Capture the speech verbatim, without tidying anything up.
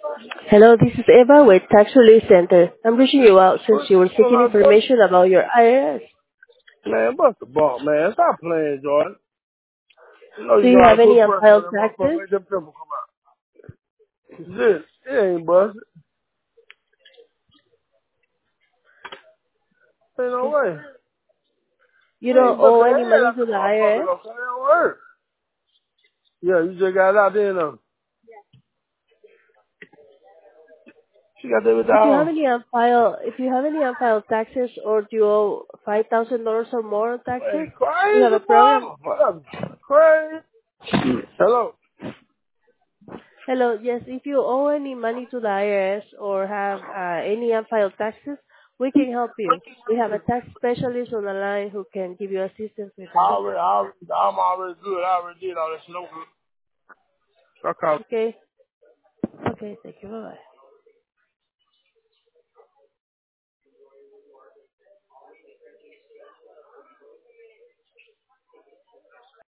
Hello, this is Eva with Tax Relief Center. I'm reaching you out since What you were the fuck seeking I go? information about your I R S. Man, bust the ball, man. Stop playing, Jordan. You know Do you you gotta have any put pressure on unfiled that motherfucker. taxes? Make them people come out. This, it ain't busted. Ain't no Okay. way. You I don't ain't bust owe the any head money out to the the motherfucker I R S? though, so it don't hurt. Yeah, you just got it out there now. She got that with the If you have house. any unfiled, if you have any unfiled taxes or do you owe five thousand dollars or more on taxes, Man, we have crazy a program. motherfucker. Crazy. Hello. Hello, yes, if you owe any money to the I R S or have uh, any unfiled taxes, we can help you. We have a tax specialist on the line who can give you assistance with I that. already, I already, I'm already good. I already did all that shit. I'm good. I call Okay? Okay, thank you. Bye-bye.